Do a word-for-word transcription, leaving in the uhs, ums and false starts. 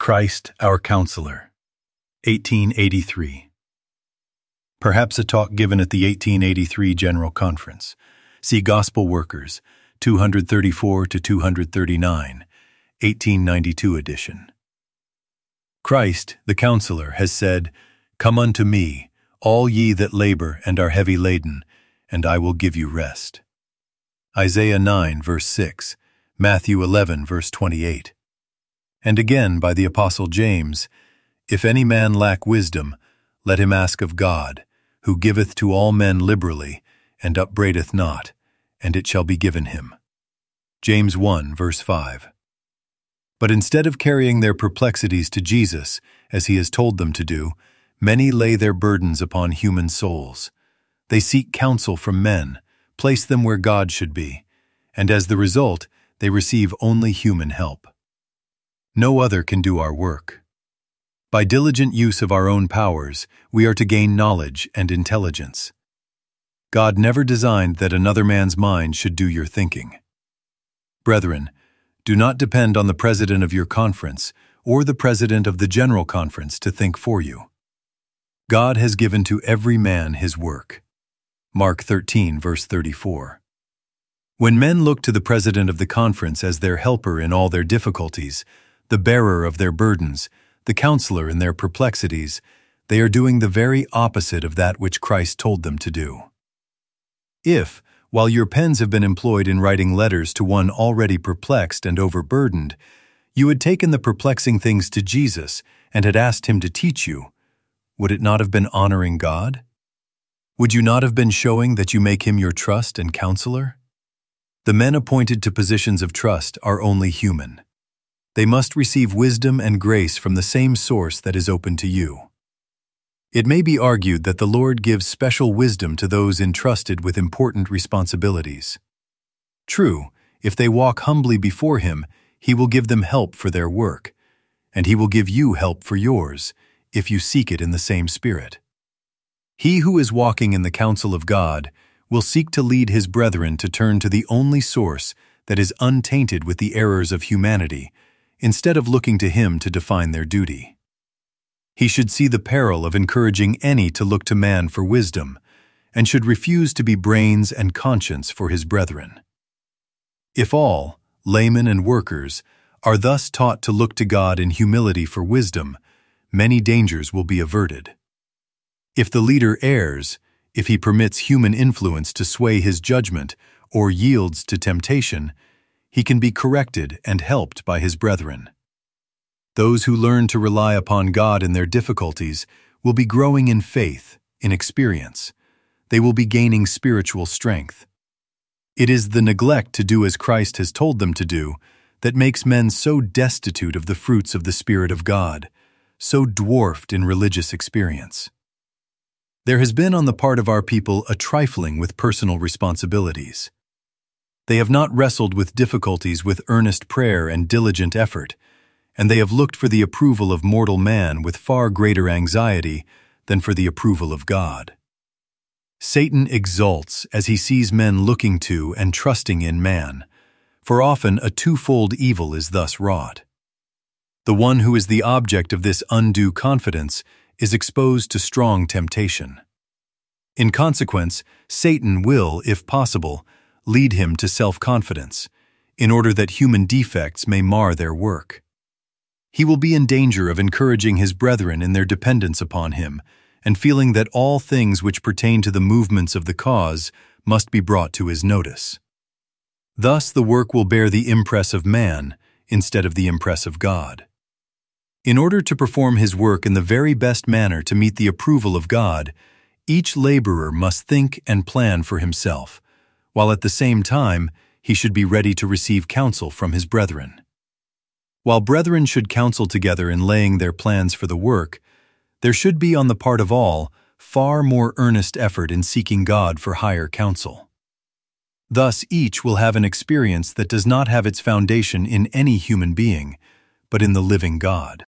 Christ, our Counselor, eighteen eighty-three. Perhaps a talk given at the eighteen eighty-three General Conference. See Gospel Workers, two thirty-four to two thirty-nine, eighteen ninety-two edition. Christ, the Counselor, has said, "Come unto me, all ye that labor and are heavy laden, and I will give you rest." Isaiah nine, verse six, Matthew eleven, verse twenty-eight. And again by the Apostle James, "If any man lack wisdom, let him ask of God, who giveth to all men liberally, and upbraideth not, and it shall be given him." James one, verse five. But instead of carrying their perplexities to Jesus, as he has told them to do, many lay their burdens upon human souls. They seek counsel from men, place them where God should be, and as the result, they receive only human help. No other can do our work. By diligent use of our own powers, we are to gain knowledge and intelligence. God never designed that another man's mind should do your thinking. Brethren, do not depend on the president of your conference or the president of the General Conference to think for you. God has given to every man his work. Mark thirteen, verse thirty-four. When men look to the president of the conference as their helper in all their difficulties, the bearer of their burdens, the counselor in their perplexities, they are doing the very opposite of that which Christ told them to do. If, while your pens have been employed in writing letters to one already perplexed and overburdened, you had taken the perplexing things to Jesus and had asked him to teach you, would it not have been honoring God? Would you not have been showing that you make him your trust and counselor? The men appointed to positions of trust are only human. They must receive wisdom and grace from the same source that is open to you. It may be argued that the Lord gives special wisdom to those entrusted with important responsibilities. True, if they walk humbly before him, he will give them help for their work, and he will give you help for yours, if you seek it in the same spirit. He who is walking in the counsel of God will seek to lead his brethren to turn to the only source that is untainted with the errors of humanity, instead of looking to him to define their duty. He should see the peril of encouraging any to look to man for wisdom, and should refuse to be brains and conscience for his brethren. If all, laymen and workers, are thus taught to look to God in humility for wisdom, many dangers will be averted. If the leader errs, if he permits human influence to sway his judgment or yields to temptation, he can be corrected and helped by his brethren. Those who learn to rely upon God in their difficulties will be growing in faith, in experience. They will be gaining spiritual strength. It is the neglect to do as Christ has told them to do that makes men so destitute of the fruits of the Spirit of God, so dwarfed in religious experience. There has been on the part of our people a trifling with personal responsibilities. They have not wrestled with difficulties with earnest prayer and diligent effort, and they have looked for the approval of mortal man with far greater anxiety than for the approval of God. Satan exults as he sees men looking to and trusting in man, for often a twofold evil is thus wrought. The one who is the object of this undue confidence is exposed to strong temptation. In consequence, Satan will, if possible, lead him to self-confidence, in order that human defects may mar their work. He will be in danger of encouraging his brethren in their dependence upon him, and feeling that all things which pertain to the movements of the cause must be brought to his notice. Thus the work will bear the impress of man, instead of the impress of God. In order to perform his work in the very best manner to meet the approval of God, each laborer must think and plan for himself, while at the same time he should be ready to receive counsel from his brethren. While brethren should counsel together in laying their plans for the work, there should be on the part of all far more earnest effort in seeking God for higher counsel. Thus each will have an experience that does not have its foundation in any human being, but in the living God.